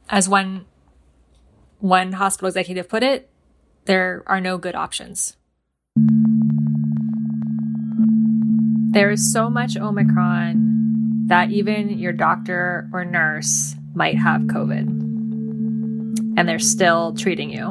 As one hospital executive put it, there are no good options. There is so much Omicron that even your doctor or nurse might have COVID, and they're still treating you.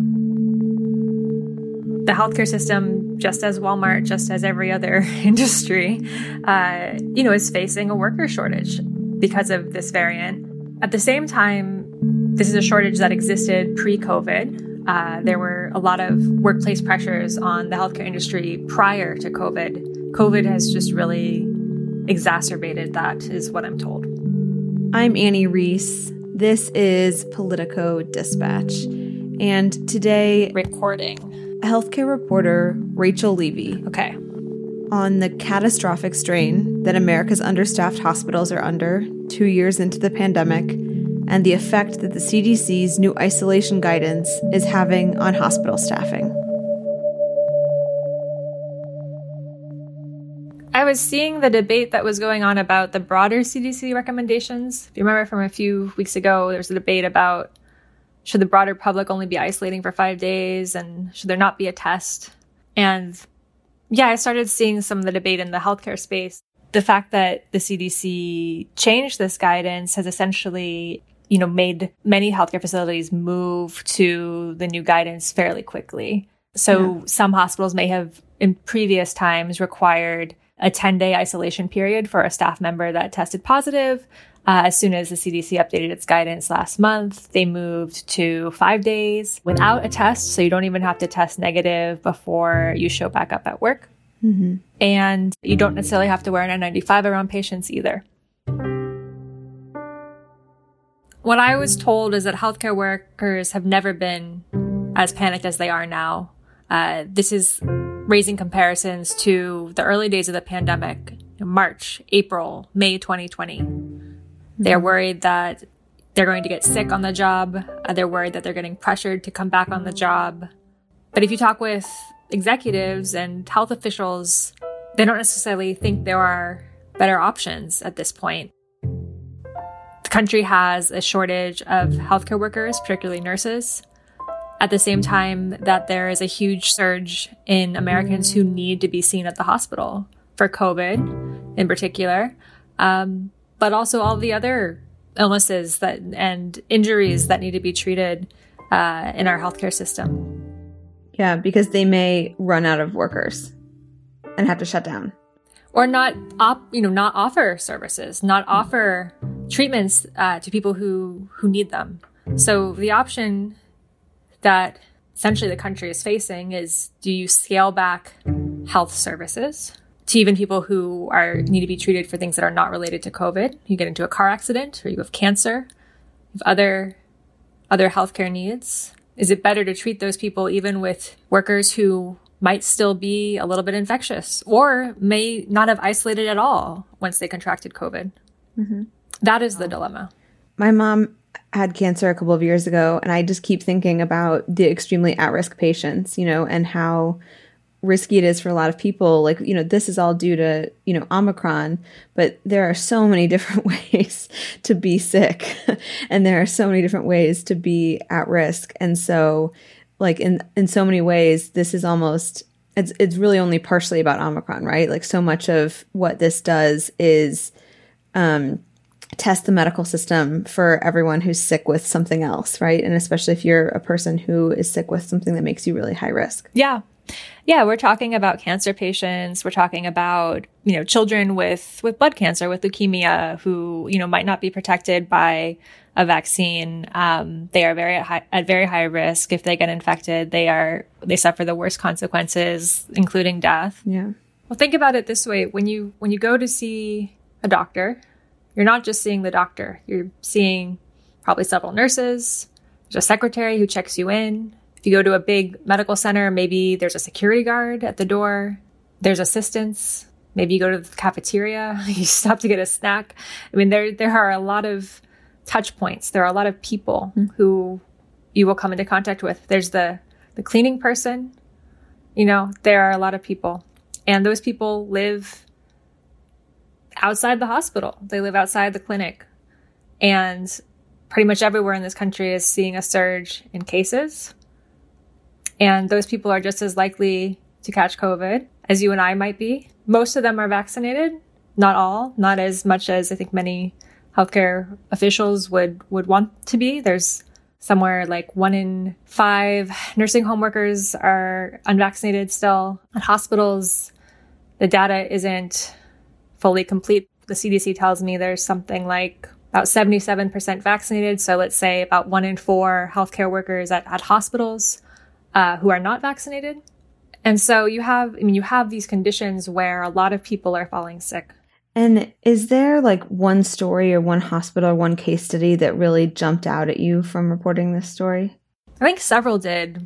The healthcare system, just as Walmart, just as every other industry, is facing a worker shortage because of this variant. At the same time, this is a shortage that existed pre-COVID. There were a lot of workplace pressures on the healthcare industry prior to COVID. COVID has just really exacerbated that, is what I'm told. I'm Annie Reese. This is Politico Dispatch. And today, recording, healthcare reporter Rachel Levy. Okay. On the catastrophic strain that America's understaffed hospitals are under 2 years into the pandemic, and the effect that the CDC's new isolation guidance is having on hospital staffing. I was seeing the debate that was going on about the broader CDC recommendations. If you remember from a few weeks ago, there was a debate about should the broader public only be isolating for 5 days and should there not be a test? And yeah, I started seeing some of the debate in the healthcare space. The fact that the CDC changed this guidance has essentially, made many healthcare facilities move to the new guidance fairly quickly. So Some hospitals may have in previous times required a 10-day isolation period for a staff member that tested positive. As soon as the CDC updated its guidance last month, they moved to 5 days without a test. So you don't even have to test negative before you show back up at work. Mm-hmm. And you don't necessarily have to wear an N95 around patients either. What I was told is that healthcare workers have never been as panicked as they are now. This is raising comparisons to the early days of the pandemic, March, April, May 2020. They're worried that they're going to get sick on the job. They're worried that they're getting pressured to come back on the job. But if you talk with executives and health officials, they don't necessarily think there are better options at this point. The country has a shortage of healthcare workers, particularly nurses. At the same time that there is a huge surge in Americans who need to be seen at the hospital for COVID in particular, but also all the other illnesses and injuries that need to be treated in our healthcare system. Yeah, because they may run out of workers and have to shut down. Or not offer services, not offer treatments to people who need them. So the option that essentially the country is facing is, do you scale back health services to even people who need to be treated for things that are not related to COVID? You get into a car accident, or you have cancer, you have other healthcare needs. Is it better to treat those people even with workers who might still be a little bit infectious or may not have isolated at all once they contracted COVID? Mm-hmm. That is the dilemma. My mom had cancer a couple of years ago, and I just keep thinking about the extremely at-risk patients, and how risky it is for a lot of people. Like, this is all due to, Omicron, but there are so many different ways to be sick and there are so many different ways to be at risk. And so, like, in so many ways, this is almost, it's really only partially about Omicron, right? Like, so much of what this does is, test the medical system for everyone who's sick with something else, right? And especially if you're a person who is sick with something that makes you really high risk. Yeah. Yeah, we're talking about cancer patients. We're talking about, children with blood cancer, with leukemia, who, might not be protected by a vaccine. They are at very high risk. If they get infected, they suffer the worst consequences, including death. Yeah. Well, think about it this way. When you go to see a doctor, you're not just seeing the doctor. You're seeing probably several nurses. There's a secretary who checks you in. If you go to a big medical center, maybe there's a security guard at the door. There's assistants. Maybe you go to the cafeteria. You stop to get a snack. I mean, there are a lot of touch points. There are a lot of people who you will come into contact with. There's the cleaning person. There are a lot of people. And those people live outside the hospital. They live outside the clinic. And pretty much everywhere in this country is seeing a surge in cases. And those people are just as likely to catch COVID as you and I might be. Most of them are vaccinated, not all, not as much as I think many healthcare officials would want to be. There's somewhere like 1 in 5 nursing home workers are unvaccinated still. At hospitals, the data isn't fully complete. The CDC tells me there's something like about 77% vaccinated. So let's say about 1 in 4 healthcare workers at hospitals who are not vaccinated. And so you have these conditions where a lot of people are falling sick. And is there like one story or one hospital or one case study that really jumped out at you from reporting this story? I think several did.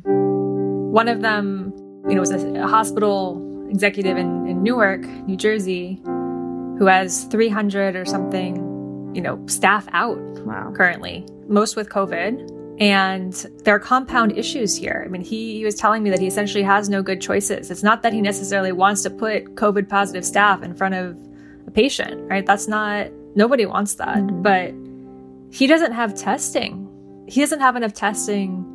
One of them, was a hospital executive in Newark, New Jersey, who has 300 or something, staff out currently, most with COVID. And there are compound issues here. I mean, he was telling me that he essentially has no good choices. It's not that he necessarily wants to put COVID positive staff in front of a patient, right? Nobody wants that. Mm-hmm. But he doesn't have testing. He doesn't have enough testing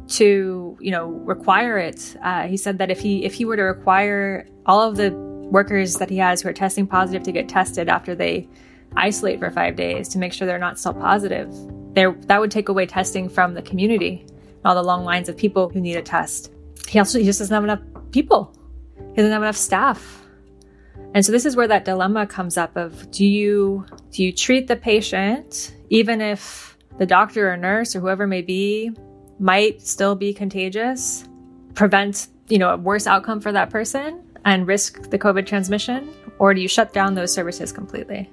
to, require it. He said that if he were to require all of the workers that he has who are testing positive to get tested after they isolate for 5 days to make sure they're not still positive, that would take away testing from the community and all the long lines of people who need a test. He just doesn't have enough people. He doesn't have enough staff. And so this is where that dilemma comes up of, do you treat the patient, even if the doctor or nurse or whoever may be might still be contagious, prevent, a worse outcome for that person and risk the COVID transmission? Or do you shut down those services completely?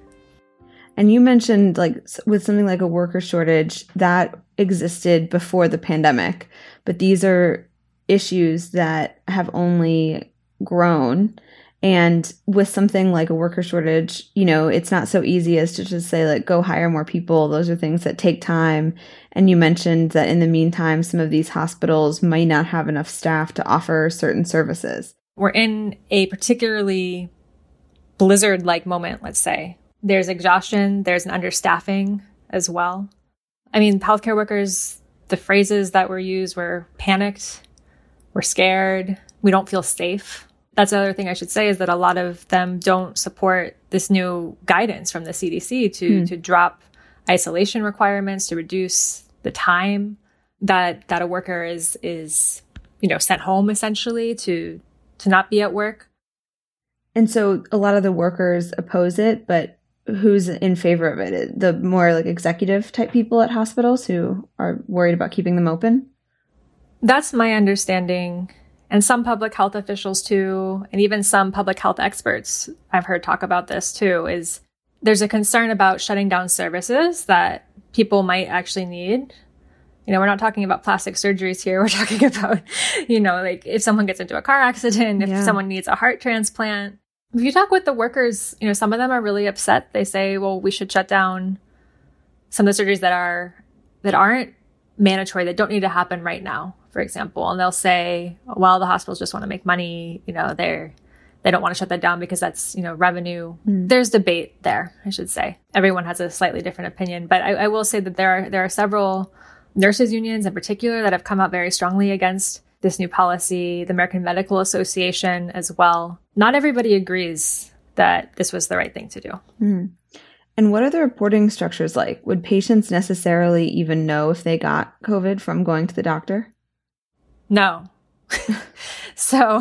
And you mentioned with something like a worker shortage that existed before the pandemic, but these are issues that have only grown. And with something like a worker shortage, it's not so easy as to just say go hire more people. Those are things that take time. And you mentioned that in the meantime, some of these hospitals might not have enough staff to offer certain services. We're in a particularly blizzard-like moment, let's say. There's exhaustion, there's an understaffing as well. I mean, healthcare workers, the phrases that were used were panicked, we're scared, we don't feel safe. That's the other thing I should say is that a lot of them don't support this new guidance from the CDC to drop isolation requirements, to reduce the time that a worker is sent home essentially to not be at work. And so a lot of the workers oppose it, but who's in favor of it? The more executive type people at hospitals who are worried about keeping them open? That's my understanding. And some public health officials too, and even some public health experts I've heard talk about this too, is there's a concern about shutting down services that people might actually need. We're not talking about plastic surgeries here. We're talking about, if someone gets into a car accident, if someone needs a heart transplant. If you talk with the workers, some of them are really upset. They say, well, we should shut down some of the surgeries that aren't mandatory, that don't need to happen right now, for example. And they'll say, well, the hospitals just want to make money. They don't want to shut that down because that's, revenue. There's debate there, I should say. Everyone has a slightly different opinion. But I will say that there are several nurses unions in particular that have come out very strongly against this new policy, the American Medical Association as well. Not everybody agrees that this was the right thing to do. Mm. And what are the reporting structures like? Would patients necessarily even know if they got COVID from going to the doctor? No. So,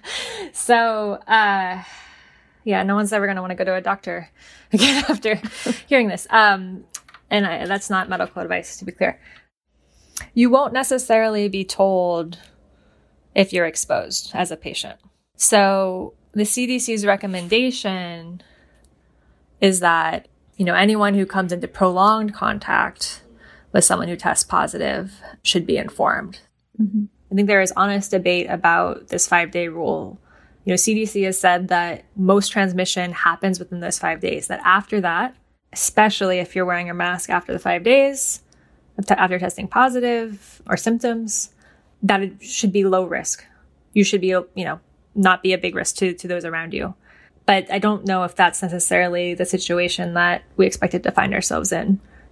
no one's ever going to want to go to a doctor again after hearing this. That's not medical advice, to be clear. You won't necessarily be told if you're exposed as a patient. So the CDC's recommendation is that, anyone who comes into prolonged contact with someone who tests positive should be informed. Mm-hmm. I think there is honest debate about this 5-day rule. CDC has said that most transmission happens within those 5 days, that after that, especially if you're wearing a mask after the 5 days, after testing positive or symptoms, that it should be low risk. You should be, not be a big risk to those around you. But I don't know if that's necessarily the situation that we expected to find ourselves in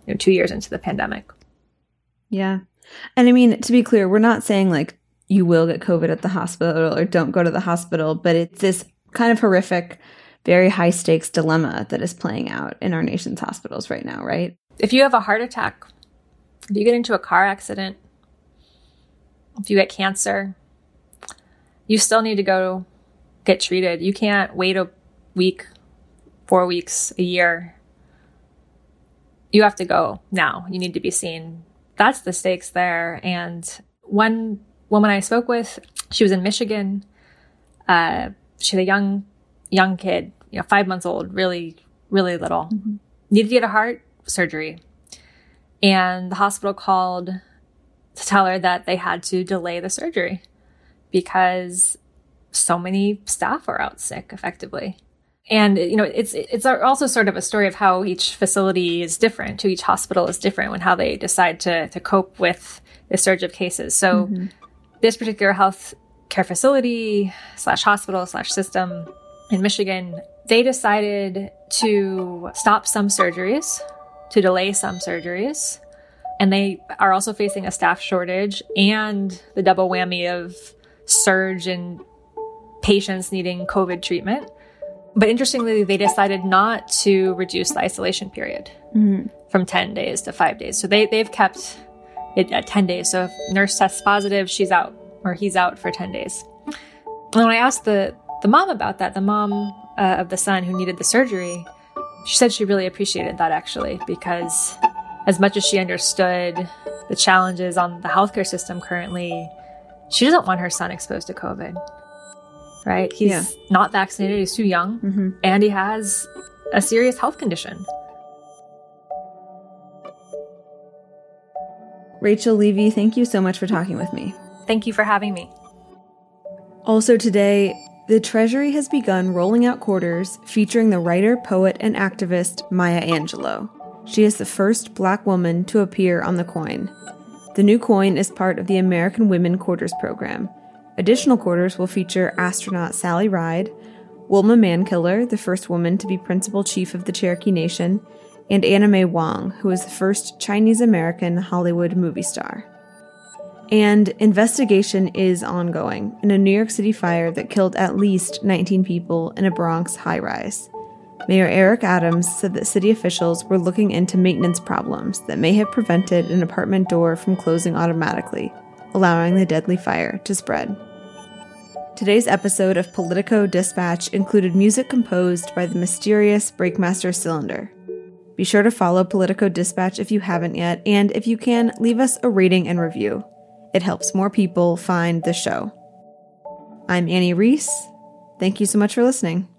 2 years into the pandemic. Yeah. And I mean, to be clear, we're not saying like you will get COVID at the hospital or don't go to the hospital, but it's this kind of horrific, very high stakes dilemma that is playing out in our nation's hospitals right now, right? If you have a heart attack, if you get into a car accident, if you get cancer, you still need to go get treated. You can't wait a week, 4 weeks, a year. You have to go now. You need to be seen. That's the stakes there. And one woman I spoke with, she was in Michigan. She had a young kid, 5 months old, really, really little. Mm-hmm. Needed to get a heart surgery. And the hospital called to tell her that they had to delay the surgery because so many staff are out sick, effectively. And, it's also sort of a story of how each facility is different, to each hospital is different when how they decide to cope with the surge of cases. So this particular health care facility / hospital / system in Michigan, they decided to stop some surgeries, to delay some surgeries. And they are also facing a staff shortage and the double whammy of surge in patients needing COVID treatment. But interestingly, they decided not to reduce the isolation period from 10 days to 5 days. So they've kept it at 10 days. So if nurse tests positive, she's out or he's out for 10 days. And when I asked the mom about that, the mom of the son who needed the surgery, she said she really appreciated that, actually, because as much as she understood the challenges on the healthcare system currently, she doesn't want her son exposed to COVID. Right? He's not vaccinated. He's too young. And he has a serious health condition. Rachel Levy, thank you so much for talking with me. Thank you for having me. Also today, the Treasury has begun rolling out quarters featuring the writer, poet, and activist Maya Angelou. She is the first Black woman to appear on the coin. The new coin is part of the American Women Quarters program. Additional quarters will feature astronaut Sally Ride, Wilma Mankiller, the first woman to be principal chief of the Cherokee Nation, and Anna May Wong, who is the first Chinese-American Hollywood movie star. And investigation is ongoing in a New York City fire that killed at least 19 people in a Bronx high-rise. Mayor Eric Adams said that city officials were looking into maintenance problems that may have prevented an apartment door from closing automatically, allowing the deadly fire to spread. Today's episode of Politico Dispatch included music composed by the mysterious Breakmaster Cylinder. Be sure to follow Politico Dispatch if you haven't yet, and if you can, leave us a rating and review. It helps more people find the show. I'm Annie Reese. Thank you so much for listening.